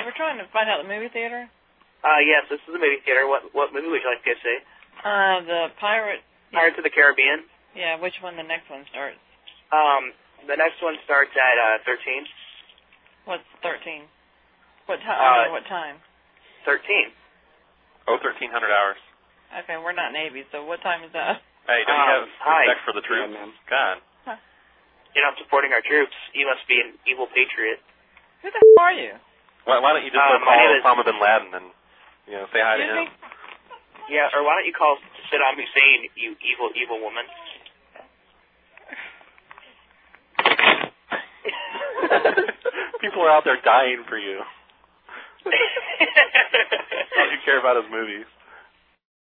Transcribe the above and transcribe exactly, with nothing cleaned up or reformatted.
we're trying to find out the movie theater. Uh, yes, this is the movie theater. What what movie would you like to go see? Uh, the Pirate... Pirates of the Caribbean. Yeah, which one the next one starts? Um, the next one starts at, uh, thirteen. What's thirteen? What time? Uh, I mean, what time? thirteen. Oh, thirteen hundred hours. Okay, we're not Navy, so what time is that? Hey, don't um, you have hi. respect for the troops? Yeah, God. Huh. You're not supporting our troops. You must be an evil patriot. Who the hell are you? Why, why don't you just Uh, go my call name is- Osama bin Laden and, you know, say hi to Excuse him? me? Yeah, or why don't you call Saddam Hussein, you evil, evil woman? People are out there dying for you. All you care about is movies.